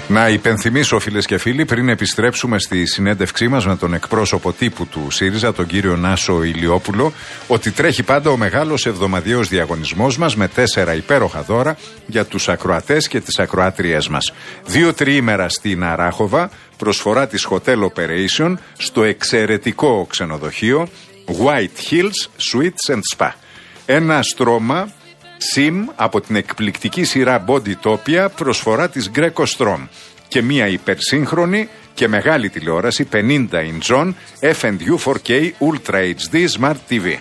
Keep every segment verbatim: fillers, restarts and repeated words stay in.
Να υπενθυμίσω, φίλες και φίλοι, πριν επιστρέψουμε στη συνέντευξή μας με τον εκπρόσωπο τύπου του ΣΥΡΙΖΑ, τον κύριο Νάσο Ηλιόπουλο, ότι τρέχει πάντα ο μεγάλος εβδομαδιαίος διαγωνισμός μας με τέσσερα υπέροχα δώρα για τους ακροατές και τις ακροάτριές μας. Δύο τριήμερα στην Αράχοβα, προσφορά της Hotel Operation στο εξαιρετικό ξενοδοχείο White Hills Suites and Spa. Ένα στρώμα Sim από την εκπληκτική σειρά Bodytopia, προσφορά της Greco Strom, και μια υπερσύγχρονη και μεγάλη τηλεόραση πενήντα ιντσών εφ εντ γιου φορ κέι Ultra έιτς ντι Smart τι βι.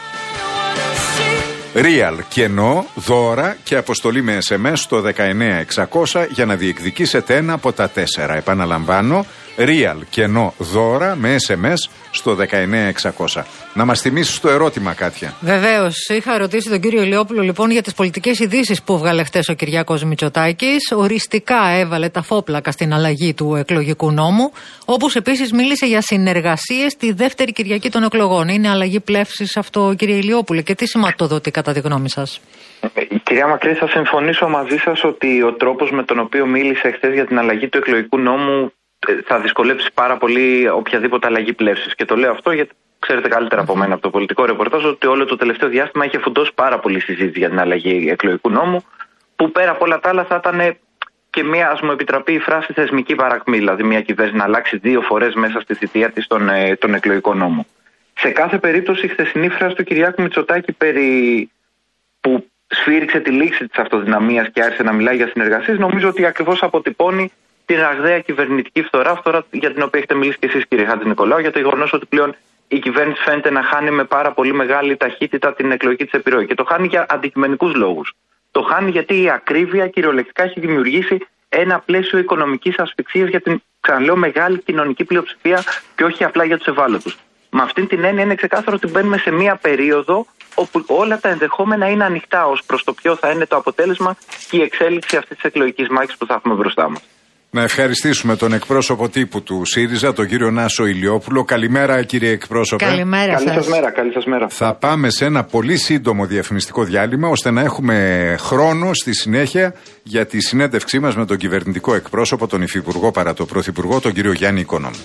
Real, κενό, δώρα και αποστολή με ες εμ ες στο δεκαεννέα εξακόσια για να διεκδικήσετε ένα από τα τέσσερα. Επαναλαμβάνω, Real, κενό, δώρα με ες εμ ες στο δεκαεννέα εξακόσια. Να μας θυμίσεις το ερώτημα, Κάτια. Βεβαίως. Είχα ρωτήσει τον κύριο Ηλιόπουλο λοιπόν για τις πολιτικές ειδήσεις που έβγαλε χτες ο Κυριάκος Μητσοτάκης. Οριστικά έβαλε τα φόπλακα στην αλλαγή του εκλογικού νόμου, όπως επίσης μίλησε για συνεργασίες τη δεύτερη Κυριακή των εκλογών. Είναι αλλαγή πλεύσης αυτό, κύριε Ηλιόπουλε, και τι σηματοδοτεί κατά τη γνώμη σας? Κυρία Μακρύ, θα συμφωνήσω μαζί σας ότι ο τρόπος με τον οποίο μίλησε χτες για την αλλαγή του εκλογικού νόμου θα δυσκολέψει πάρα πολύ οποιαδήποτε αλλαγή πλεύσης. Και το λέω αυτό γιατί ξέρετε καλύτερα από μένα από το πολιτικό ρεπορτάζ ότι όλο το τελευταίο διάστημα είχε φουντώσει πάρα πολύ συζήτηση για την αλλαγή εκλογικού νόμου, που πέρα από όλα τα άλλα θα ήταν και μια, ας μου επιτραπεί η φράση, θεσμική παρακμή. Δηλαδή, μια κυβέρνηση να αλλάξει δύο φορές μέσα στη θητεία της τον, τον εκλογικό νόμο. Σε κάθε περίπτωση, η χθεσινή φράση του Κυριάκου Μητσοτάκη περί που σφύριξε τη λήξη της αυτοδυναμίας και άρχισε να μιλάει για συνεργασίες, νομίζω ότι ακριβώς αποτυπώνει τη ραγδαία κυβερνητική φθορά, φθορά για την οποία έχετε μιλήσει και εσείς, κύριε Χατζηνικολάου, για το γεγονός ότι πλέον η κυβέρνηση φαίνεται να χάνει με πάρα πολύ μεγάλη ταχύτητα την εκλογική της επιρροή. Και το χάνει για αντικειμενικούς λόγους. Το χάνει γιατί η ακρίβεια κυριολεκτικά έχει δημιουργήσει ένα πλαίσιο οικονομικής ασφυξίας για την, ξαναλέω, μεγάλη κοινωνική πλειοψηφία και όχι απλά για τους ευάλωτους. Με αυτήν την έννοια είναι ξεκάθαρο ότι μπαίνουμε σε μία περίοδο όπου όλα τα ενδεχόμενα είναι ανοιχτά ως προς το ποιο θα είναι το αποτέλεσμα και η εξέλιξη αυτής της εκλογικής μάχης που θα έχουμε μπροστά μας. Να ευχαριστήσουμε τον εκπρόσωπο τύπου του ΣΥΡΙΖΑ, τον κύριο Νάσο Ηλιόπουλο. Καλημέρα, κύριε εκπρόσωπε. Καλημέρα σας. Καλή σας μέρα, καλή σας μέρα. Θα πάμε σε ένα πολύ σύντομο διαφημιστικό διάλειμμα, ώστε να έχουμε χρόνο στη συνέχεια για τη συνέντευξή μας με τον κυβερνητικό εκπρόσωπο, τον Υφυπουργό παρά το Πρωθυπουργό, τον κύριο Γιάννη Οικονόμου.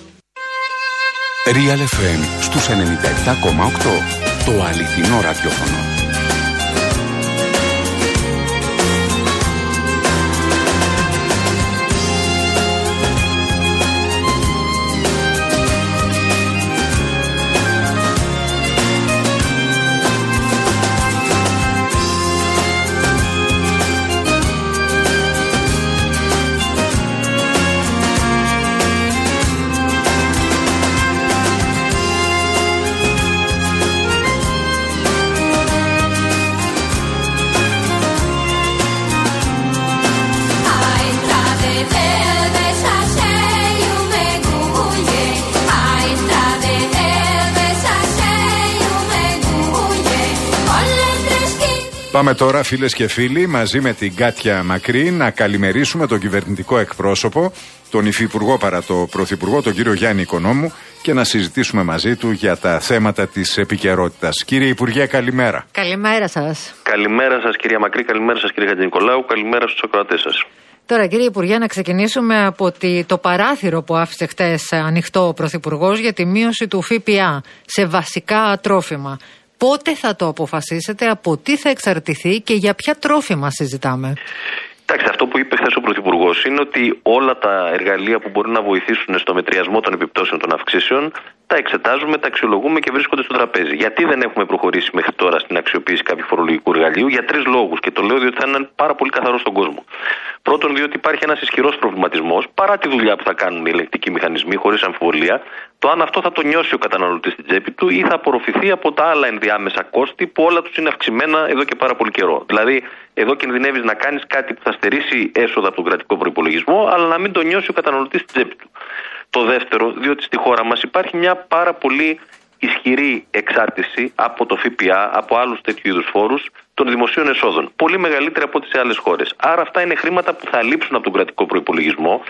Real εφ εμ στους ενενήντα επτά κόμμα οκτώ. Το αληθινό ραδιόφωνο. Πάμε τώρα, φίλες και φίλοι, μαζί με την Κάτια Μακρύ, να καλημερίσουμε τον κυβερνητικό εκπρόσωπο, τον Υφυπουργό παρά το Πρωθυπουργό, τον κύριο Γιάννη Οικονόμου, και να συζητήσουμε μαζί του για τα θέματα της επικαιρότητας. Κύριε Υπουργέ, καλημέρα. Καλημέρα σας. Καλημέρα σας, κυρία Μακρύ, καλημέρα σας, κύριε Χατζηνικολάου, καλημέρα στους ακροατές σας. Τώρα, κύριε Υπουργέ, να ξεκινήσουμε από το παράθυρο που άφησε χτες ανοιχτό ο Πρωθυπουργός για τη μείωση του ΦΠΑ σε βασικά τρόφιμα. Πότε θα το αποφασίσετε, από τι θα εξαρτηθεί και για ποια τρόφιμα συζητάμε? Εντάξει, αυτό που είπε χθες ο Πρωθυπουργός είναι ότι όλα τα εργαλεία που μπορούν να βοηθήσουν στο μετριασμό των επιπτώσεων των αυξήσεων τα εξετάζουμε, τα αξιολογούμε και βρίσκονται στο τραπέζι. Γιατί δεν έχουμε προχωρήσει μέχρι τώρα στην αξιοποίηση κάποιου φορολογικού εργαλείου? Για τρεις λόγους. Και το λέω διότι θα είναι πάρα πολύ καθαρό στον κόσμο. Πρώτον, διότι υπάρχει ένας ισχυρός προβληματισμός, παρά τη δουλειά που θα κάνουν οι ελεγκτικοί μηχανισμοί, χωρίς αμφιβολία, το αν αυτό θα το νιώσει ο καταναλωτής στην τσέπη του ή θα απορροφηθεί από τα άλλα ενδιάμεσα κόστη που όλα τους είναι αυξημένα εδώ και πάρα πολύ καιρό. Δηλαδή, εδώ κινδυνεύεις να κάνεις κάτι που θα στερήσει έσοδα από τον κρατικό προϋπολογισμό, αλλά να μην το νιώσει ο καταναλωτής στην τσέπη του. Το δεύτερο, διότι στη χώρα μας υπάρχει μια πάρα πολύ ισχυρή εξάρτηση από το ΦΠΑ, από άλλους τέτοιου είδους φόρους, των δημοσίων εσόδων. Πολύ μεγαλύτερη από ό,τι σε άλλες χώρες. Άρα αυτά είναι χρήματα που θα λείψουν από τον κρατικό προϋπολογισμό,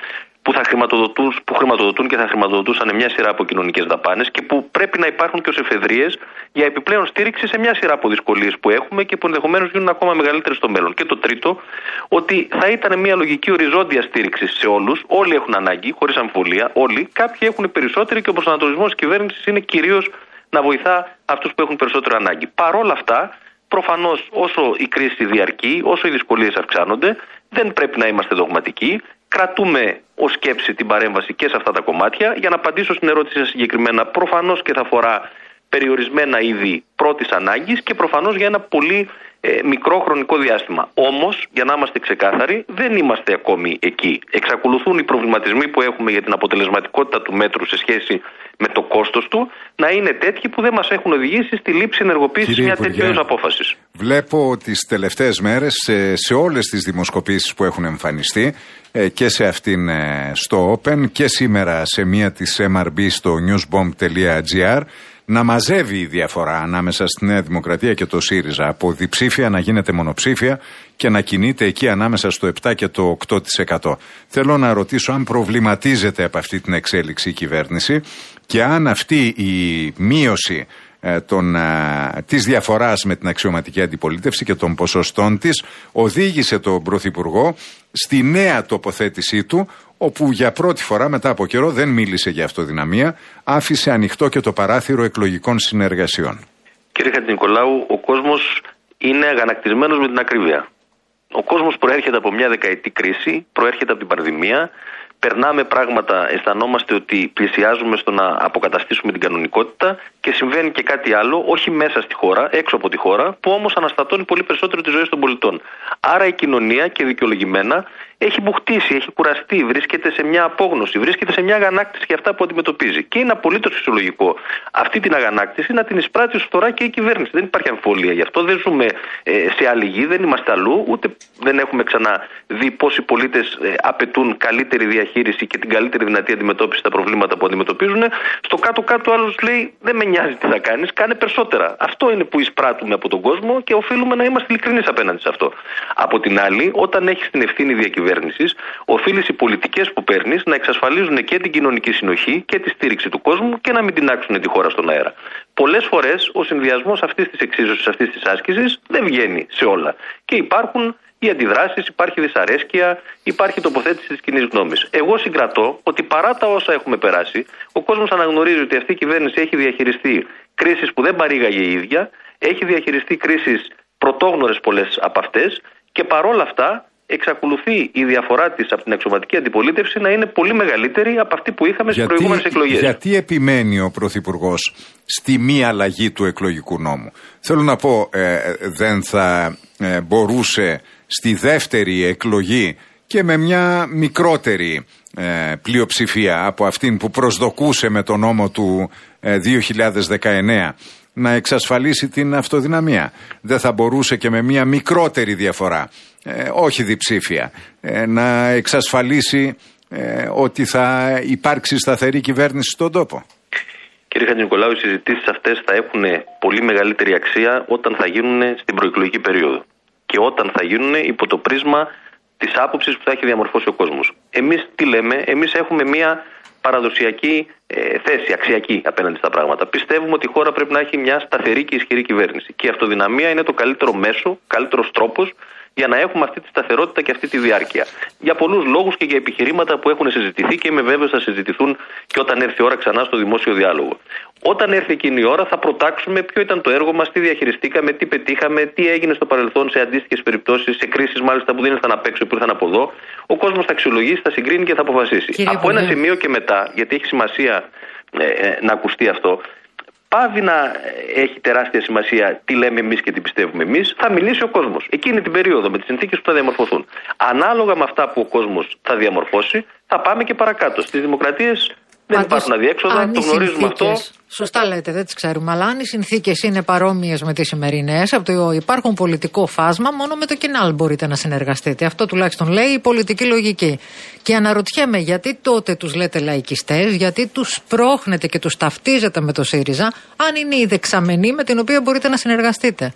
που, θα χρηματοδοτούν, που χρηματοδοτούν και θα χρηματοδοτούσαν μια σειρά από κοινωνικές δαπάνες και που πρέπει να υπάρχουν και ως εφεδρείες για επιπλέον στήριξη σε μια σειρά από δυσκολίες που έχουμε και που ενδεχομένως γίνουν ακόμα μεγαλύτερες στο μέλλον. Και το τρίτο, ότι θα ήταν μια λογική οριζόντια στήριξη σε όλους. Όλοι έχουν ανάγκη, χωρίς αμφιβολία, όλοι. Κάποιοι έχουν περισσότεροι και ο προσανατολισμός της κυβέρνησης είναι κυρίως να βοηθά αυτούς που έχουν περισσότερη ανάγκη. Παρ' όλα αυτά, προφανώς όσο η κρίση διαρκεί, όσο οι δυσκολίες αυξάνονται, δεν πρέπει να είμαστε δογματικοί. Κρατούμε ως σκέψη την παρέμβαση και σε αυτά τα κομμάτια. Για να απαντήσω στην ερώτηση σας συγκεκριμένα, προφανώς και θα αφορά περιορισμένα είδη πρώτης ανάγκης και προφανώς για ένα πολύ ε, μικρό χρονικό διάστημα. Όμως, για να είμαστε ξεκάθαροι, δεν είμαστε ακόμη εκεί. Εξακολουθούν οι προβληματισμοί που έχουμε για την αποτελεσματικότητα του μέτρου σε σχέση με το κόστος του να είναι τέτοιοι που δεν μας έχουν οδηγήσει στη λήψη ενεργοποίησης μια τέτοιου είδους απόφασης. Βλέπω τις τελευταίες μέρες σε, σε όλες τις δημοσκοπήσεις που έχουν εμφανιστεί ε, και σε αυτήν ε, στο Open και σήμερα σε μία της εμ αρ μπι στο newsbomb τελεία τζι άρ να μαζεύει η διαφορά ανάμεσα στη Νέα Δημοκρατία και το ΣΥΡΙΖΑ, από διψήφια να γίνεται μονοψήφια και να κινείται εκεί ανάμεσα στο επτά και το οκτώ τοις εκατό. Θέλω να ρωτήσω αν προβληματίζεται από αυτή την εξέλιξη η κυβέρνηση και αν αυτή η μείωση ε, των, ε, της διαφοράς με την αξιωματική αντιπολίτευση και των ποσοστών της οδήγησε τον Πρωθυπουργό στη νέα τοποθέτησή του, όπου για πρώτη φορά μετά από καιρό δεν μίλησε για αυτοδυναμία, άφησε ανοιχτό και το παράθυρο εκλογικών συνεργασιών. Κύριε Χατζηνικολάου, ο κόσμος είναι αγανακτισμένος με την ακρίβεια. Ο κόσμος προέρχεται από μια δεκαετή κρίση, προέρχεται από την πανδημία. Περνάμε πράγματα, αισθανόμαστε ότι πλησιάζουμε στο να αποκαταστήσουμε την κανονικότητα και συμβαίνει και κάτι άλλο, όχι μέσα στη χώρα, έξω από τη χώρα, που όμως αναστατώνει πολύ περισσότερο τη ζωή των πολιτών. Άρα η κοινωνία, και δικαιολογημένα, έχει μπουχτίσει, έχει κουραστεί, βρίσκεται σε μια απόγνωση, βρίσκεται σε μια αγανάκτηση για αυτά που αντιμετωπίζει. Και είναι απολύτως φυσιολογικό αυτή την αγανάκτηση να την εισπράττει ως φθορά και η κυβέρνηση. Δεν υπάρχει αμφιβολία γι' αυτό. Δεν ζούμε ε, σε άλλη γη, δεν είμαστε αλλού, ούτε δεν έχουμε ξαναδεί πώς οι πολίτες ε, απαιτούν καλύτερη διαχείριση και την καλύτερη δυνατή αντιμετώπιση στα προβλήματα που αντιμετωπίζουν. Στο κάτω-κάτω ο άλλος λέει: δεν με νοιάζει τι θα κάνεις, κάνε περισσότερα. Αυτό είναι που εισπράττουμε από τον κόσμο και οφείλουμε να είμαστε ειλικρινείς απέναντι σε αυτό. Από την άλλη, όταν έχεις την ευθύνη διακυβέρνησης, οφείλεις οι πολιτικές που παίρνεις να εξασφαλίζουν και την κοινωνική συνοχή και τη στήριξη του κόσμου και να μην την άξουν τη χώρα στον αέρα. Πολλές φορές ο συνδυασμός αυτής της εξίσωσης, αυτής της άσκησης δεν βγαίνει σε όλα. Και υπάρχουν οι αντιδράσεις, υπάρχει δυσαρέσκεια, υπάρχει τοποθέτηση της κοινής γνώμης. Εγώ συγκρατώ ότι παρά τα όσα έχουμε περάσει, ο κόσμος αναγνωρίζει ότι αυτή η κυβέρνηση έχει διαχειριστεί κρίσεις που δεν παρήγαγε η ίδια, έχει διαχειριστεί κρίσεις πρωτόγνωρες πολλές από αυτές και παρόλα αυτά εξακολουθεί η διαφορά της από την αξιωματική αντιπολίτευση να είναι πολύ μεγαλύτερη από αυτή που είχαμε στις προηγούμενες εκλογές. Γιατί επιμένει ο Πρωθυπουργός στη μη αλλαγή του εκλογικού νόμου? Θέλω να πω, ε, δεν θα ε, μπορούσε στη δεύτερη εκλογή και με μια μικρότερη ε, πλειοψηφία από αυτήν που προσδοκούσε με τον νόμο του ε, δύο χιλιάδες δεκαεννέα να εξασφαλίσει την αυτοδυναμία? Δεν θα μπορούσε και με μια μικρότερη διαφορά, ε, όχι διψήφια, ε, να εξασφαλίσει ε, ότι θα υπάρξει σταθερή κυβέρνηση στον τόπο? Κύριε Χατζηνικολάου, οι συζητήσεις αυτές θα έχουν πολύ μεγαλύτερη αξία όταν θα γίνουν στην προεκλογική περίοδο και όταν θα γίνουν υπό το πρίσμα της άποψης που θα έχει διαμορφώσει ο κόσμος. Εμείς τι λέμε? Εμείς έχουμε μια παραδοσιακή ε, θέση, αξιακή απέναντι στα πράγματα. Πιστεύουμε ότι η χώρα πρέπει να έχει μια σταθερή και ισχυρή κυβέρνηση. Και η αυτοδυναμία είναι το καλύτερο μέσο, καλύτερος τρόπος για να έχουμε αυτή τη σταθερότητα και αυτή τη διάρκεια. Για πολλούς λόγους και για επιχειρήματα που έχουν συζητηθεί και είμαι βέβαιος θα συζητηθούν και όταν έρθει η ώρα ξανά στο δημόσιο διάλογο. Όταν έρθει εκείνη η ώρα θα προτάξουμε ποιο ήταν το έργο μας, τι διαχειριστήκαμε, τι πετύχαμε, τι έγινε στο παρελθόν σε αντίστοιχες περιπτώσεις, σε κρίσεις μάλιστα που δεν ήρθαν απ' έξω, που ήρθαν από εδώ. Ο κόσμος θα αξιολογήσει, θα συγκρίνει και θα αποφασίσει. Κύριε από Υπουργέ. Ένα σημείο και μετά, γιατί έχει σημασία ε, ε, να ακουστεί αυτό, πάβει να έχει τεράστια σημασία τι λέμε εμείς και τι πιστεύουμε εμείς, θα μιλήσει ο κόσμος. Εκείνη την περίοδο με τις συνθήκες που θα διαμορφωθούν. Ανάλογα με αυτά που ο κόσμος θα διαμορφώσει, θα πάμε και παρακάτω. Στις δημοκρατίες δεν αν υπάρχουν αδιέξοδα, το γνωρίζουμε αυτό. Σωστά λέτε, δεν τις ξέρουμε. Αλλά αν οι συνθήκες είναι παρόμοιες με τις σημερινές, από το υπάρχουν πολιτικό φάσμα, μόνο με το Κινάλ μπορείτε να συνεργαστείτε. Αυτό τουλάχιστον λέει η πολιτική λογική. Και αναρωτιέμαι γιατί τότε τους λέτε λαϊκιστές, γιατί τους πρόχνετε και τους ταυτίζετε με το ΣΥΡΙΖΑ, αν είναι η δεξαμενή με την οποία μπορείτε να συνεργαστείτε.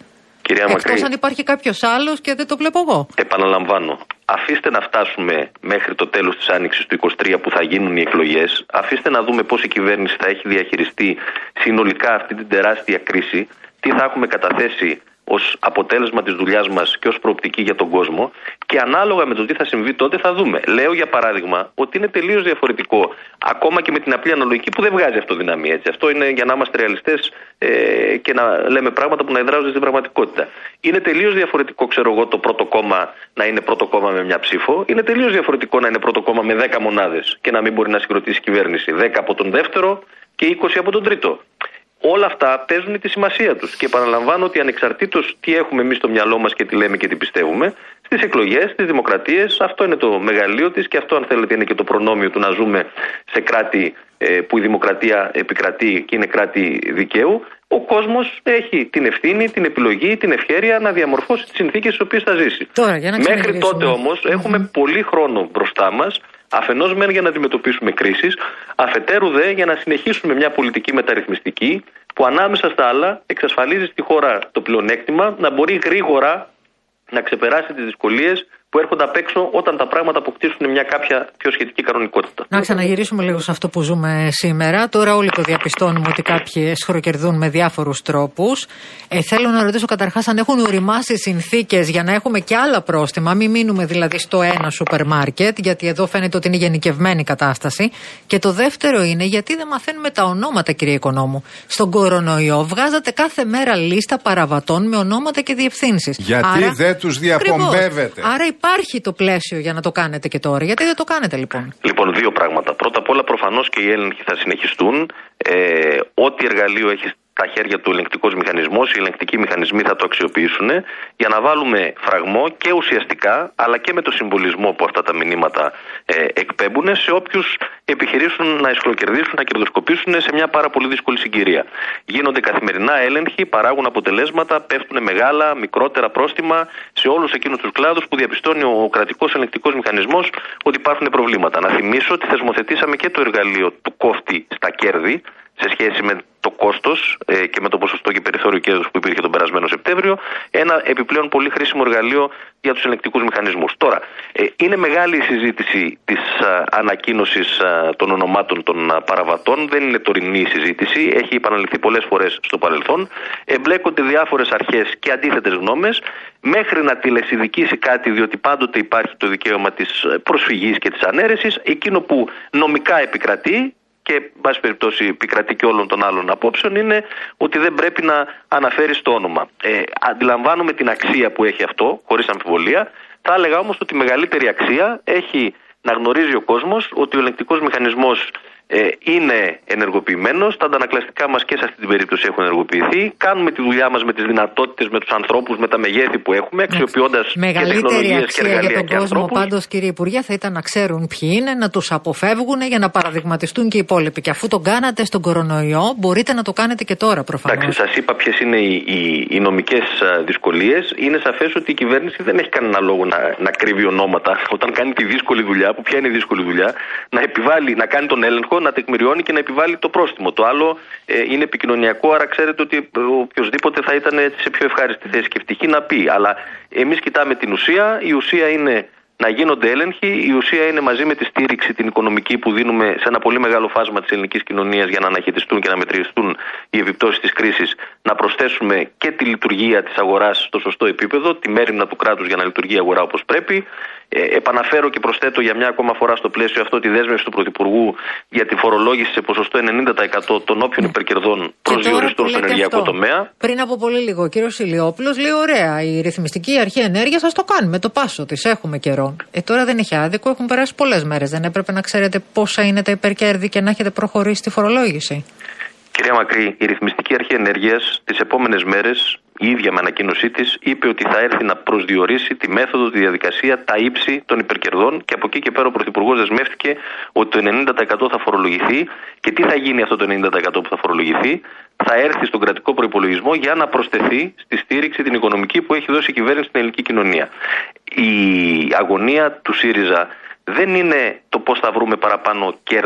Εκτός αν υπάρχει κάποιος άλλος και δεν το βλέπω εγώ. Επαναλαμβάνω. Αφήστε να φτάσουμε μέχρι το τέλος της Άνοιξης του είκοσι τρία που θα γίνουν οι εκλογές. Αφήστε να δούμε πώς η κυβέρνηση θα έχει διαχειριστεί συνολικά αυτή την τεράστια κρίση. Τι θα έχουμε καταθέσει ως αποτέλεσμα της δουλειάς μας και ως προοπτική για τον κόσμο, και ανάλογα με το τι θα συμβεί τότε θα δούμε. Λέω για παράδειγμα ότι είναι τελείως διαφορετικό, ακόμα και με την απλή αναλογική που δεν βγάζει αυτοδυναμία. Έτσι. Αυτό είναι για να είμαστε ρεαλιστές ε, και να λέμε πράγματα που να εδράζονται στην πραγματικότητα. Είναι τελείως διαφορετικό, ξέρω εγώ, το πρώτο κόμμα να είναι πρώτο κόμμα με μια ψήφο. Είναι τελείως διαφορετικό να είναι πρώτο κόμμα με δέκα μονάδες και να μην μπορεί να συγκροτήσει κυβέρνηση. δέκα από τον δεύτερο και είκοσι από τον τρίτο. Όλα αυτά παίζουν τη σημασία τους. Και επαναλαμβάνω ότι ανεξαρτήτως τι έχουμε εμείς στο μυαλό μας και τι λέμε και τι πιστεύουμε, στις εκλογές, στις δημοκρατίες, αυτό είναι το μεγαλείο της και αυτό, αν θέλετε, είναι και το προνόμιο του να ζούμε σε κράτη ε, που η δημοκρατία επικρατεί και είναι κράτη δικαίου. Ο κόσμος έχει την ευθύνη, την επιλογή, την ευχέρεια να διαμορφώσει τις συνθήκες στις οποίες θα ζήσει. Τώρα, για να Μέχρι τότε όμως mm-hmm. έχουμε πολύ χρόνο μπροστά μας. Αφενός μεν για να αντιμετωπίσουμε κρίσεις, αφετέρου δε για να συνεχίσουμε μια πολιτική μεταρρυθμιστική που ανάμεσα στα άλλα εξασφαλίζει στη χώρα το πλεονέκτημα να μπορεί γρήγορα να ξεπεράσει τις δυσκολίες που έρχονται απ' έξω όταν τα πράγματα αποκτήσουν μια κάποια πιο σχετική κανονικότητα. Να ξαναγυρίσουμε λίγο σε αυτό που ζούμε σήμερα. Τώρα όλοι το διαπιστώνουμε ότι κάποιοι εσχροκερδούν με διάφορους τρόπους. Ε, θέλω να ρωτήσω καταρχάς αν έχουν οριμάσει συνθήκες για να έχουμε και άλλα πρόστιμα. Μην μείνουμε δηλαδή στο ένα σούπερ μάρκετ, γιατί εδώ φαίνεται ότι είναι γενικευμένη η κατάσταση. Και το δεύτερο είναι γιατί δεν μαθαίνουμε τα ονόματα, κύριε Οικονόμου. Στον κορονοϊό βγάζατε κάθε μέρα λίστα παραβατών με ονόματα και διευθύνσεις. Γιατί Άρα, δεν τους διαπομπεύετε. Άρα υπάρχει το πλαίσιο για να το κάνετε και τώρα. Γιατί δεν το κάνετε λοιπόν? Λοιπόν, δύο πράγματα. Πρώτα απ' όλα, προφανώς και οι έλεγχοι θα συνεχιστούν. Ε, ό,τι εργαλείο έχει στα χέρια του ελεγκτικός μηχανισμός, οι ελεγκτικοί μηχανισμοί θα το αξιοποιήσουν για να βάλουμε φραγμό και ουσιαστικά, αλλά και με το συμβολισμό που αυτά τα μηνύματα ε, εκπέμπουν σε όποιους επιχειρήσουν να εσχροκερδίσουν, να κερδοσκοπήσουν σε μια πάρα πολύ δύσκολη συγκυρία. Γίνονται καθημερινά έλεγχοι, παράγουν αποτελέσματα, πέφτουν μεγάλα, μικρότερα πρόστιμα σε όλους εκείνους τους κλάδους που διαπιστώνει ο κρατικός ελεγκτικός μηχανισμός ότι υπάρχουν προβλήματα. Να θυμίσω ότι θεσμοθετήσαμε και το εργαλείο του κόφτη στα κέρδη σε σχέση με το κόστος ε, και με το ποσοστό και περιθώριο κέρδους που υπήρχε τον περασμένο Σεπτέμβριο, ένα επιπλέον πολύ χρήσιμο εργαλείο για τους ελεγκτικούς μηχανισμούς. Τώρα, ε, είναι μεγάλη η συζήτηση της α, ανακοίνωσης α, των ονομάτων των α, παραβατών, δεν είναι τωρινή η συζήτηση, έχει επαναληφθεί πολλές φορές στο παρελθόν, εμπλέκονται διάφορες αρχές και αντίθετες γνώμες, μέχρι να τηλεσυνδικήσει κάτι, διότι πάντοτε υπάρχει το δικαίωμα της προσφυγής και της ανέρεσης, εκείνο που νομικά επικρατεί και, εν πάση περιπτώσει, επικρατεί και όλων των άλλων απόψεων, είναι ότι δεν πρέπει να αναφέρει το όνομα. Ε, αντιλαμβάνομαι την αξία που έχει αυτό, χωρίς αμφιβολία. Θα έλεγα όμως ότι η μεγαλύτερη αξία έχει να γνωρίζει ο κόσμος ότι ο ελεγκτικός μηχανισμός ε, είναι ενεργοποιημένος. Τα αντανακλαστικά μας και σε αυτή την περίπτωση έχουν ενεργοποιηθεί. Κάνουμε τη δουλειά μας με τις δυνατότητες, με τους ανθρώπους, με τα μεγέθη που έχουμε, αξιοποιώντας και τεχνολογίες και εργαλεία για τον και κόσμο, ανθρώπους. πάντως, κύριε Υπουργέ, θα ήταν να ξέρουν ποιοι είναι, να τους αποφεύγουν για να παραδειγματιστούν και οι υπόλοιποι. Και αφού το κάνατε στον κορονοϊό, μπορείτε να το κάνετε και τώρα προφανώς. Εντάξει, σας είπα ποιες είναι οι, οι, οι νομικές δυσκολίες. Είναι σαφές ότι η κυβέρνηση δεν έχει κανένα λόγο να, να κρύβει ονόματα όταν κάνει τη δύσκολη δουλειά, που ποια είναι η δύσκολη δουλειά, να επιβάλλει, να κάνει τον έλεγχο, να τεκμηριώνει και να επιβάλλει το πρόστιμο. Το άλλο ε, είναι επικοινωνιακό, άρα ξέρετε ότι οποιοδήποτε θα ήταν σε πιο ευχάριστη θέση και ευτυχή να πει. Αλλά εμείς κοιτάμε την ουσία. Η ουσία είναι να γίνονται έλεγχοι. Η ουσία είναι μαζί με τη στήριξη την οικονομική που δίνουμε σε ένα πολύ μεγάλο φάσμα της ελληνικής κοινωνίας για να αναχαιτιστούν και να μετριαστούν οι επιπτώσεις της κρίσης, να προσθέσουμε και τη λειτουργία της αγοράς στο σωστό επίπεδο, τη μέριμνα του κράτους για να λειτουργεί η αγορά όπως πρέπει. Ε, επαναφέρω και προσθέτω για μια ακόμα φορά στο πλαίσιο αυτό τη δέσμευση του Πρωθυπουργού για τη φορολόγηση σε ποσοστό ενενήντα τοις εκατό των όποιων ναι. υπερκερδών προσδιοριστούν στον ενεργειακό αυτό, τομέα. Πριν από πολύ λίγο, ο κύριος Ηλιόπουλος λέει: ωραία, η ρυθμιστική αρχή ενέργειας ας το κάνουμε, το πάσο της, έχουμε καιρό. Ε, τώρα δεν έχει άδικο, έχουν περάσει πολλές μέρες. Δεν έπρεπε να ξέρετε πόσα είναι τα υπερκέρδη και να έχετε προχωρήσει τη φορολόγηση? Κυρία Μακρύ, η ρυθμιστική αρχή ενέργειας τις επόμενες μέρες, η ίδια με ανακοίνωσή της, είπε ότι θα έρθει να προσδιορίσει τη μέθοδο, τη διαδικασία, τα ύψη των υπερκερδών και από εκεί και πέρα ο Πρωθυπουργός δεσμεύτηκε ότι το ενενήντα τοις εκατό θα φορολογηθεί. Και τι θα γίνει αυτό το ενενήντα τοις εκατό που θα φορολογηθεί? Θα έρθει στον κρατικό προϋπολογισμό για να προσθεθεί στη στήριξη την οικονομική που έχει δώσει η κυβέρνηση στην ελληνική κοινωνία. Η αγωνία του ΣΥΡΙΖΑ δεν είναι το πώς θα βρούμε παραπάνω κέρδη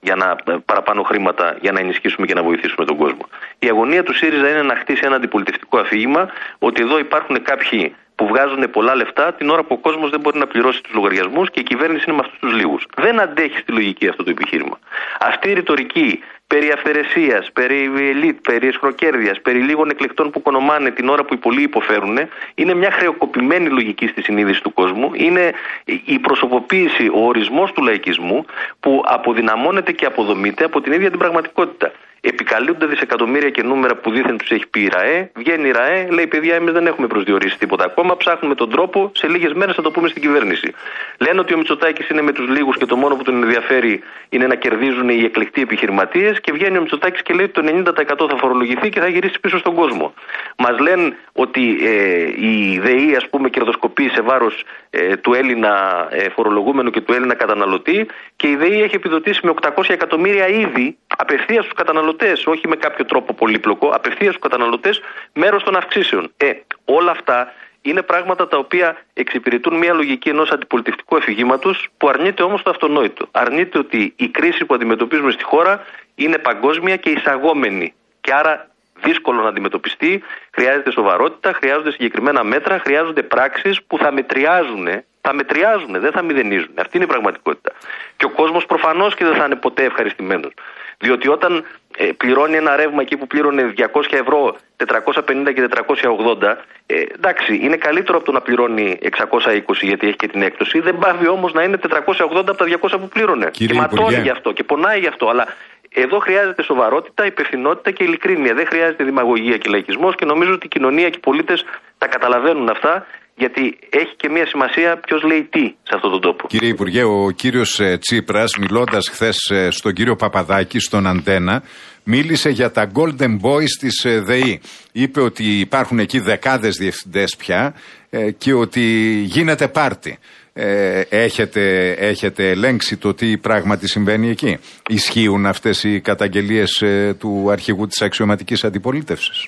για να, παραπάνω χρήματα για να ενισχύσουμε και να βοηθήσουμε τον κόσμο. Η αγωνία του ΣΥΡΙΖΑ είναι να χτίσει ένα αντιπολιτευτικό αφήγημα ότι εδώ υπάρχουν κάποιοι που βγάζουν πολλά λεφτά την ώρα που ο κόσμος δεν μπορεί να πληρώσει τους λογαριασμούς και η κυβέρνηση είναι με αυτούς τους λίγους. Δεν αντέχει στη λογική αυτό το επιχείρημα. Αυτή η ρητορική περί αυθαιρεσίας, περί ελίτ, περί εσχροκέρδειας, περί λίγων εκλεκτών που κονομάνε την ώρα που οι πολλοί υποφέρουν, είναι μια χρεοκοπημένη λογική στη συνείδηση του κόσμου. Είναι η προσωποποίηση, ο ορισμός του λαϊκισμού που αποδυναμώνεται και αποδομείται από την ίδια την πραγματικότητα. Επικαλούνται δισεκατομμύρια και νούμερα που δήθεν τους έχει πει η ΡΑΕ. Βγαίνει η ΡΑΕ, λέει: παιδιά, εμείς δεν έχουμε προσδιορίσει τίποτα ακόμα. Ψάχνουμε τον τρόπο, σε λίγες μέρες θα το πούμε στην κυβέρνηση. Λένε ότι ο Μητσοτάκης είναι με τους λίγους και το μόνο που τον ενδιαφέρει είναι να κερδίζουν οι εκλεκτοί επιχειρηματίες. Και βγαίνει ο Μητσοτάκης και λέει ότι το ενενήντα τοις εκατό θα φορολογηθεί και θα γυρίσει πίσω στον κόσμο. Μας λένε ότι ε, η ΔΕΗ, ας πούμε, κερδοσκοπεί σε βάρος ε, του Έλληνα ε, φορολογούμενου και του Έλληνα καταναλωτή. Και η ΔΕΗ έχει επιδοτήσει με οκτακόσια εκατομμύρια ήδη απευθείας στους καταναλωτές, όχι με κάποιο τρόπο πολύπλοκο, απευθείας στους καταναλωτές, μέρος των αυξήσεων. Ε, όλα αυτά είναι πράγματα τα οποία εξυπηρετούν μια λογική ενός αντιπολιτευτικού αφηγήματος που αρνείται όμως το αυτονόητο. Αρνείται ότι η κρίση που αντιμετωπίζουμε στη χώρα είναι παγκόσμια και εισαγόμενη. Και άρα δύσκολο να αντιμετωπιστεί, χρειάζεται σοβαρότητα, χρειάζονται συγκεκριμένα μέτρα, χρειάζονται πράξεις που θα μετριάζουν. Θα μετριάζουν, δεν θα μηδενίζουν. Αυτή είναι η πραγματικότητα. Και ο κόσμος προφανώς και δεν θα είναι ποτέ ευχαριστημένος. Διότι όταν ε, πληρώνει ένα ρεύμα εκεί που πλήρωνε διακόσια ευρώ, τετρακόσια πενήντα και τετρακόσια ογδόντα, ε, εντάξει, είναι καλύτερο από το να πληρώνει εξακόσια είκοσι γιατί έχει και την έκπτωση. Δεν πάβει όμως να είναι τετρακόσια ογδόντα από τα διακόσια που πλήρωνε. Κύριε και ματώνει γι' αυτό και πονάει γι' αυτό. Αλλά εδώ χρειάζεται σοβαρότητα, υπευθυνότητα και ειλικρίνεια. Δεν χρειάζεται δημαγωγία και λαϊκισμός και νομίζω ότι η κοινωνία και οι πολίτες τα καταλαβαίνουν αυτά. Γιατί έχει και μία σημασία ποιος λέει τι σε αυτόν τον τόπο. Κύριε Υπουργέ, ο κύριος Τσίπρας, μιλώντας χθες στον κύριο Παπαδάκη, στον Αντένα, μίλησε για τα Golden Boys της ΔΕΗ. Είπε ότι υπάρχουν εκεί δεκάδες διευθυντές πια και ότι γίνεται πάρτι. Ε, έχετε, έχετε ελέγξει το τι πράγματι συμβαίνει εκεί? Ισχύουν αυτές οι καταγγελίες ε, του αρχηγού της αξιωματικής αντιπολίτευσης?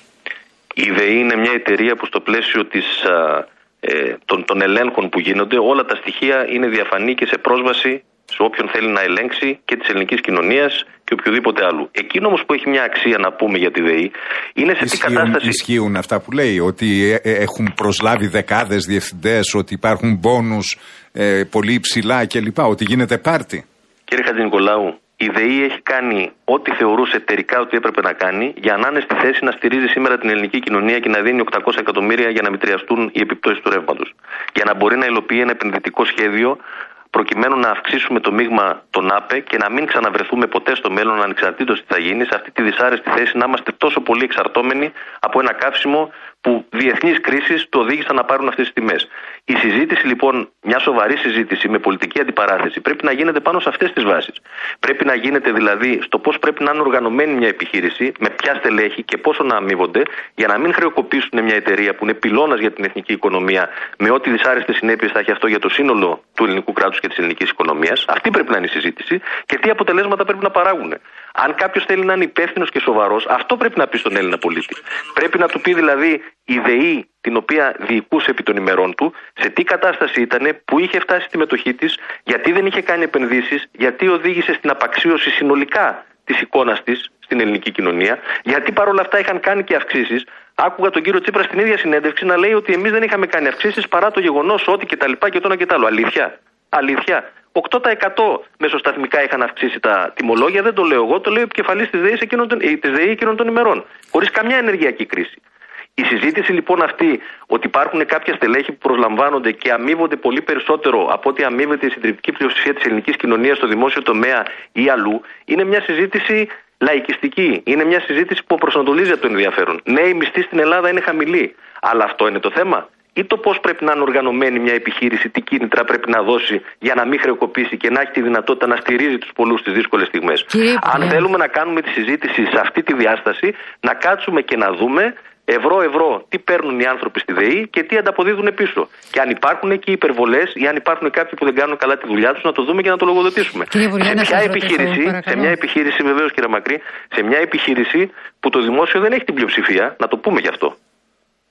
Η ΔΕΗ είναι μια εταιρεία που στο πλαίσιο της... Α, Ε, των, των ελέγχων που γίνονται, όλα τα στοιχεία είναι διαφανή και σε πρόσβαση σε όποιον θέλει να ελέγξει και της ελληνικής κοινωνίας και οποιοδήποτε άλλου. Εκείνο όμως που έχει μια αξία να πούμε για τη ΔΕΗ είναι σε ισχύουν, τι κατάσταση. Ισχύουν αυτά που λέει, ότι ε, έχουν προσλάβει δεκάδες διευθυντές, ότι υπάρχουν μπόνους ε, πολύ υψηλά κλπ, ότι γίνεται πάρτι? Κύριε Χατζηνικολάου, η ΔΕΗ έχει κάνει ό,τι θεωρούσε εταιρικά ότι έπρεπε να κάνει για να είναι στη θέση να στηρίζει σήμερα την ελληνική κοινωνία και να δίνει οκτακόσια εκατομμύρια για να μετριαστούν οι επιπτώσεις του ρεύματος. Για να μπορεί να υλοποιεί ένα επενδυτικό σχέδιο προκειμένου να αυξήσουμε το μείγμα των ΑΠΕ και να μην ξαναβρεθούμε ποτέ στο μέλλον, ανεξαρτήτως τι θα γίνει, σε αυτή τη δυσάρεστη θέση να είμαστε τόσο πολύ εξαρτώμενοι από ένα καύσιμο που διεθνείς κρίσεις το οδήγησαν να πάρουν αυτές τις τιμές. Η συζήτηση λοιπόν, μια σοβαρή συζήτηση με πολιτική αντιπαράθεση, πρέπει να γίνεται πάνω σε αυτές τις βάσεις. Πρέπει να γίνεται δηλαδή στο πώς πρέπει να είναι οργανωμένη μια επιχείρηση, με ποια στελέχη και πόσο να αμείβονται, για να μην χρεοκοπήσουν μια εταιρεία που είναι πυλώνας για την εθνική οικονομία, με ό,τι δυσάρεστες συνέπειες θα έχει αυτό για το σύνολο του ελληνικού κράτους και της ελληνικής οικονομίας. Αυτή πρέπει να είναι η συζήτηση και τι αποτελέσματα πρέπει να παράγουν. Αν κάποιος θέλει να είναι υπεύθυνος και σοβαρός, αυτό πρέπει να πει στον Έλληνα πολίτη. Πρέπει να του πει δηλαδή η ΔΕΗ, την οποία διοικούσε επί των ημερών του, σε τι κατάσταση ήταν, πού είχε φτάσει τη μετοχή της, γιατί δεν είχε κάνει επενδύσεις, γιατί οδήγησε στην απαξίωση συνολικά της εικόνας της στην ελληνική κοινωνία, γιατί παρόλα αυτά είχαν κάνει και αυξήσεις. Άκουγα τον κύριο Τσίπρα στην ίδια συνέντευξη να λέει ότι εμείς δεν είχαμε κάνει αυξήσεις παρά το γεγονός ότι κτλ. Και το ένα και το άλλο. Αλήθεια. Αλήθεια. οκτώ τοις εκατό μεσοσταθμικά είχαν αυξήσει τα τιμολόγια, δεν το λέω εγώ, το λέει ο επικεφαλής της ΔΕΗ εκείνων των ημερών. Χωρίς καμιά ενεργειακή κρίση. Η συζήτηση λοιπόν αυτή ότι υπάρχουν κάποια στελέχη που προσλαμβάνονται και αμείβονται πολύ περισσότερο από ό,τι αμείβεται η συντριπτική πλειοψηφία της ελληνικής κοινωνίας στο δημόσιο τομέα ή αλλού, είναι μια συζήτηση λαϊκιστική. Είναι μια συζήτηση που προσανατολίζει από το ενδιαφέρον. Ναι, η μισθή στην Ελλάδα είναι χαμηλή, αλλά αυτό είναι το θέμα. Ή το πώς πρέπει να είναι οργανωμένη μια επιχείρηση, τι κίνητρα πρέπει να δώσει για να μην χρεοκοπήσει και να έχει τη δυνατότητα να στηρίζει τους πολλούς στις δύσκολες στιγμές. Αν θέλουμε να κάνουμε τη συζήτηση σε αυτή τη διάσταση, να κάτσουμε και να δούμε ευρώ-ευρώ τι παίρνουν οι άνθρωποι στη ΔΕΗ και τι ανταποδίδουν πίσω. Και αν υπάρχουν εκεί υπερβολές ή αν υπάρχουν κάποιοι που δεν κάνουν καλά τη δουλειά τους, να το δούμε και να το λογοδοτήσουμε. Υπουργέ, σε, μια επιχείρηση, σε μια επιχείρηση, βεβαίως κύριε Μακρύ, σε μια επιχείρηση που το δημόσιο δεν έχει την πλειοψηφία, να το πούμε γι' αυτό.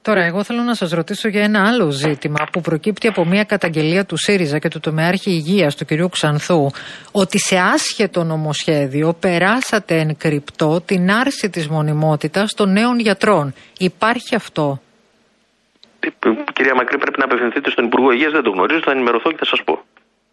Τώρα, εγώ θέλω να σας ρωτήσω για ένα άλλο ζήτημα που προκύπτει από μια καταγγελία του ΣΥΡΙΖΑ και του τομεάρχη υγείας του κυρίου Ξανθού, ότι σε άσχετο νομοσχέδιο περάσατε εν κρυπτό την άρση της μονιμότητας των νέων γιατρών. Υπάρχει αυτό? Κυρία Μακρύ, πρέπει να απευθυνθείτε στον Υπουργό Υγείας, δεν το γνωρίζω, θα ενημερωθώ και θα σας πω.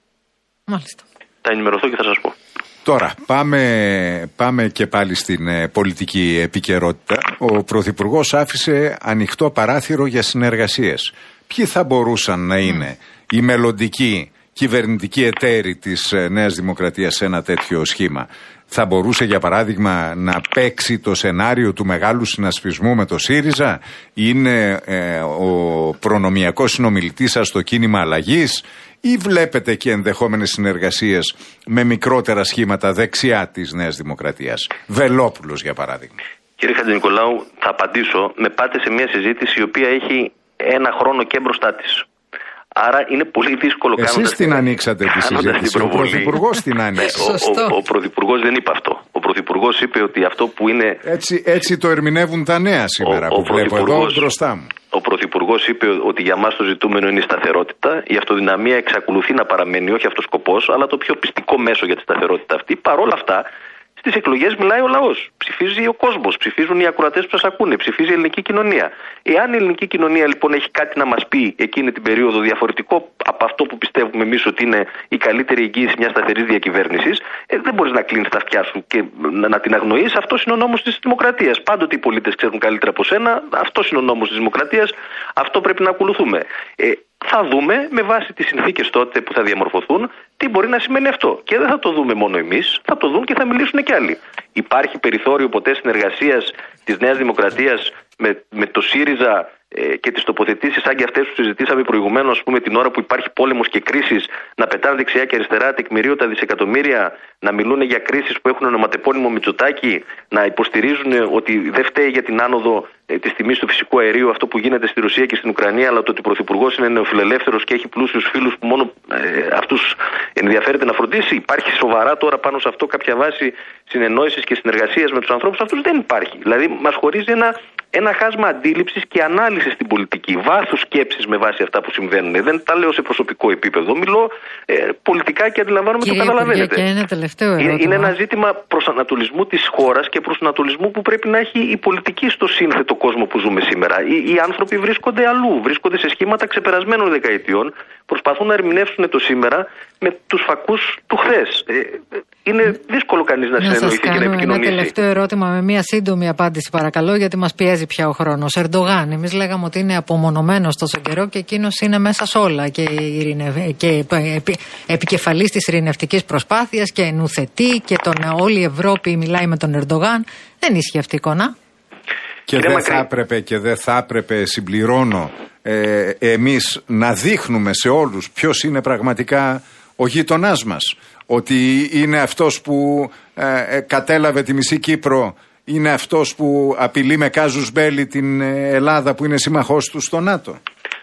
Μάλιστα. Θα ενημερωθώ και θα σας πω. Τώρα, πάμε, πάμε και πάλι στην ε, πολιτική επικαιρότητα. Ο Πρωθυπουργός άφησε ανοιχτό παράθυρο για συνεργασίες. Ποιοι θα μπορούσαν να είναι mm. οι μελλοντικοί κυβερνητικοί εταίροι της ε, Νέας Δημοκρατίας σε ένα τέτοιο σχήμα? Θα μπορούσε, για παράδειγμα, να παίξει το σενάριο του μεγάλου συνασπισμού με το ΣΥΡΙΖΑ? Είναι ε, ο προνομιακός συνομιλητής σας στο κίνημα αλλαγής? Ή βλέπετε και ενδεχόμενες συνεργασίες με μικρότερα σχήματα δεξιά της Νέας Δημοκρατίας? Βελόπουλος, για παράδειγμα. Κύριε Χατζηνικολάου, θα απαντήσω. Με πάτε σε μια συζήτηση η οποία έχει ένα χρόνο και μπροστά της. Άρα είναι πολύ δύσκολο. Εσείς την ανοίξατε τη συζήτηση. Ο Πρωθυπουργός την άνοιξε. Ο, ο, ο Πρωθυπουργός δεν είπε αυτό. Ο Πρωθυπουργός είπε ότι αυτό που είναι. Έτσι, έτσι το ερμηνεύουν τα νέα σήμερα ο, που ο βλέπω εδώ μπροστά μου. Ο Πρωθυπουργός είπε ότι για μας το ζητούμενο είναι η σταθερότητα. Η αυτοδυναμία εξακολουθεί να παραμένει, όχι αυτός ο σκοπός, αλλά το πιο πιστικό μέσο για τη σταθερότητα αυτή. Παρ' όλα αυτά, στις εκλογές μιλάει ο λαός. Ψηφίζει ο κόσμος, ψηφίζουν οι ακροατές που σας ακούνε, ψηφίζει η ελληνική κοινωνία. Εάν η ελληνική κοινωνία λοιπόν έχει κάτι να μας πει εκείνη την περίοδο διαφορετικό από αυτό που πιστεύουμε εμείς ότι είναι η καλύτερη εγγύηση μιας σταθερής διακυβέρνησης, ε, δεν μπορείς να κλείνεις τα αυτιά σου και να, να την αγνοείς. Αυτός είναι ο νόμος της δημοκρατίας. Πάντοτε οι πολίτες ξέρουν καλύτερα από σένα. Αυτός είναι ο νόμος της δημοκρατίας. Αυτό πρέπει να ακολουθούμε. Ε, Θα δούμε με βάση τις συνθήκες τότε που θα διαμορφωθούν τι μπορεί να σημαίνει αυτό. Και δεν θα το δούμε μόνο εμείς, θα το δουν και θα μιλήσουν και άλλοι. Υπάρχει περιθώριο ποτέ συνεργασίας της Νέας Δημοκρατίας με, με το ΣΥΡΙΖΑ ε, και τις τοποθετήσεις σαν και αυτές που συζητήσαμε προηγουμένως, ας πούμε, την ώρα που υπάρχει πόλεμος και κρίσεις, να πετάνε δεξιά και αριστερά τεκμηρίωτα δισεκατομμύρια, να μιλούν για κρίσεις που έχουν ονοματεπώνυμο Μητσοτάκη, να υποστηρίζουν ότι δεν φταίει για την άνοδο ε, της τιμής του φυσικού αερίου αυτό που γίνεται στη Ρωσία και στην Ουκρανία, αλλά το ότι ο Πρωθυπουργός είναι νεοφιλελεύθερος και έχει πλούσιους φίλους που μόνο ε, αυτούς ενδιαφέρεται να φροντίσει. Υπάρχει σοβαρά τώρα πάνω σε αυτό κάποια βάση συνεννόησης και συνεργασίας με τους ανθρώπους αυτούς? Δεν υπάρχει. Δηλαδή μας χωρίζει ένα, ένα χάσμα αντίληψης και ανάλυσης στην πολιτική, βάθους σκέψης με βάση αυτά που συμβαίνουν. Δεν τα λέω σε προσωπικό επίπεδο. Μιλώ ε, πολιτικά και αντιλαμβάνομαι, το καταλαβαίνετε. Και ένα τελευταίο ερώτημα. Είναι ένα ζήτημα προσανατολισμού της χώρας και προσανατολισμού που πρέπει να έχει η πολιτική στο σύνθετο κόσμο που ζούμε σήμερα. Οι, οι άνθρωποι βρίσκονται αλλού, βρίσκονται σε σχήματα ξεπερασμένων δεκαετιών, προσπαθούν να ερμηνεύσουν το σήμερα με τους φακούς του χθες. Ε, είναι δύσκολο κανείς να, να συνεννοηθεί και να επικοινωνήσει. Ένα τελευταίο ερώτημα με μια σύντομη απάντηση, παρακαλώ, γιατί μας πιέζει πια ο χρόνος. Ερντογάν, εμείς λέγαμε ότι είναι απομονωμένος τόσο καιρό και εκείνος είναι μέσα σε όλα και, ειρηνευ... και επι... επικεφαλής της ειρηνευτικής προσπάθειας και νουθετή και τον... όλη η Ευρώπη μιλάει με τον Ερντογάν. Δεν ίσχυε αυτή η εικόνα. Και δεν θα έπρεπε, και δεν θα έπρεπε, συμπληρώνω, ε, εμείς να δείχνουμε σε όλους ποιος είναι πραγματικά ο γείτονάς μας. Ότι είναι αυτός που ε, ε, κατέλαβε τη μισή Κύπρο, είναι αυτός που απειλεί με κάζους μπέλι την Ελλάδα που είναι σύμμαχός του στο ΝΑΤΟ.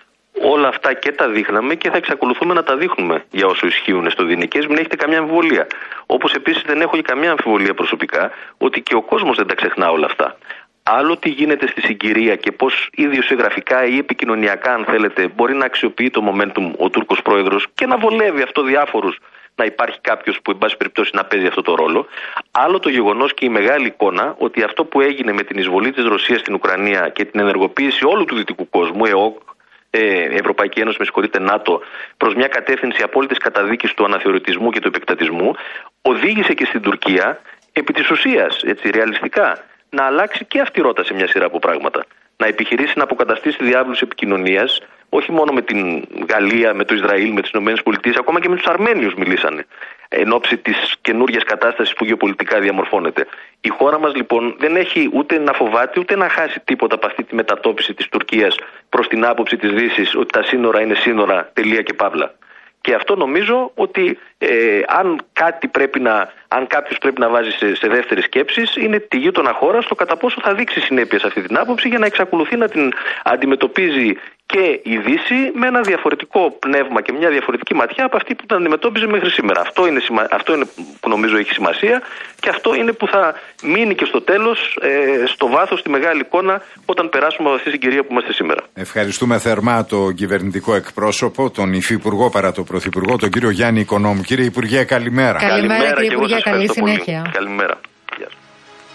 Όλα αυτά και τα δείχναμε και θα εξακολουθούμε να τα δείχνουμε για όσο ισχύουν στο Δινικές, μην έχετε καμιά αμφιβολία. Όπως επίσης δεν έχω και καμιά αμφιβολία προσωπικά ότι και ο κόσμος δεν τα ξεχνά όλα αυτά. Άλλο τι γίνεται στη συγκυρία και πώς ιδιοσιογραφικά ή επικοινωνιακά, αν θέλετε, μπορεί να αξιοποιεί το momentum ο Τούρκος πρόεδρος και να βολεύει αυτό διάφορους να υπάρχει κάποιος που, εν πάση περιπτώσει, να παίζει αυτό το ρόλο. Άλλο το γεγονός και η μεγάλη εικόνα ότι αυτό που έγινε με την εισβολή της Ρωσίας στην Ουκρανία και την ενεργοποίηση όλου του δυτικού κόσμου, ΕΟΚ, ε, Ευρωπαϊκή Ένωση, με συγχωρείτε, ΝΑΤΟ, προς μια κατεύθυνση απόλυτης καταδίκης του αναθεωρητισμού και του επεκτατισμού, οδήγησε και στην Τουρκία επί της ουσίας, έτσι, ρεαλιστικά, να αλλάξει και αυτή η ρότα σε μια σειρά από πράγματα. Να επιχειρήσει να αποκαταστήσει διάβλους επικοινωνίας, όχι μόνο με την Γαλλία, με το Ισραήλ, με τις ΗΠΑ, ακόμα και με τους Αρμένιους μιλήσανε, εν ώψη της καινούργιας κατάστασης που γεωπολιτικά διαμορφώνεται. Η χώρα μας λοιπόν δεν έχει ούτε να φοβάται ούτε να χάσει τίποτα από αυτή τη μετατόπιση της Τουρκίας προς την άποψη της Δύσης ότι τα σύνορα είναι σύνορα, τελεία και παύλα. Και αυτό νομίζω ότι ε, αν κάτι πρέπει να, αν κάποιος πρέπει να βάζει σε, σε δεύτερες σκέψεις, είναι τη γείτονα χώρα στο κατά πόσο θα δείξει συνέπεια σε αυτή την άποψη για να εξακολουθεί να την αντιμετωπίζει και και η Δύση με ένα διαφορετικό πνεύμα και μια διαφορετική ματιά από αυτή που την αντιμετώπιζε μέχρι σήμερα. Αυτό είναι, αυτό είναι που νομίζω έχει σημασία και αυτό είναι που θα μείνει και στο τέλος, ε, στο βάθος, στη μεγάλη εικόνα, όταν περάσουμε από αυτή την συγκυρία που είμαστε σήμερα. Ευχαριστούμε θερμά τον κυβερνητικό εκπρόσωπο, τον υφυπουργό παρά τον πρωθυπουργό, τον κύριο Γιάννη Οικονόμου. Κύριε Υπουργέ, καλημέρα. Καλημέρα, καλημέρα κύριε Υπουργέ, καλή συνέχεια. Πολύ. Καλημέρα. Γεια σας.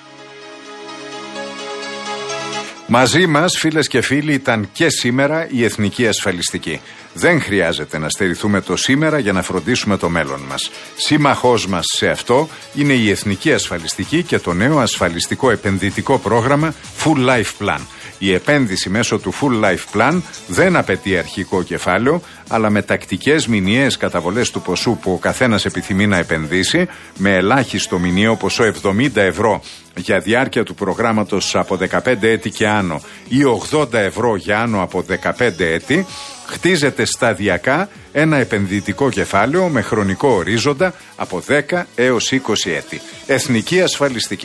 Μαζί μας, φίλες και φίλοι, ήταν και σήμερα η Εθνική Ασφαλιστική. Δεν χρειάζεται να στερηθούμε το σήμερα για να φροντίσουμε το μέλλον μας. Σύμμαχός μας σε αυτό είναι η Εθνική Ασφαλιστική και το νέο ασφαλιστικό επενδυτικό πρόγραμμα Full Life Plan. Η επένδυση μέσω του Full Life Plan δεν απαιτεί αρχικό κεφάλαιο, αλλά με τακτικές μηνιαίες καταβολές του ποσού που ο καθένας επιθυμεί να επενδύσει, με ελάχιστο μηνιαίο ποσό εβδομήντα ευρώ για διάρκεια του προγράμματος από δεκαπέντε έτη και άνω ή ογδόντα ευρώ για άνω από δεκαπέντε έτη, χτίζεται σταδιακά ένα επενδυτικό κεφάλαιο με χρονικό ορίζοντα από δέκα έως είκοσι έτη. Εθνική Ασφαλιστική.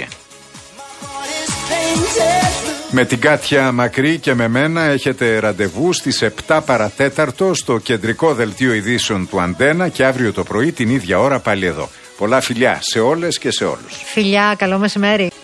Με την Κάτια Μακρύ και με μένα έχετε ραντεβού στις επτά παρατέταρτο στο κεντρικό δελτίο ειδήσεων του Αντένα και αύριο το πρωί την ίδια ώρα πάλι εδώ. Πολλά φιλιά σε όλες και σε όλους. Φιλιά, καλό μεσημέρι.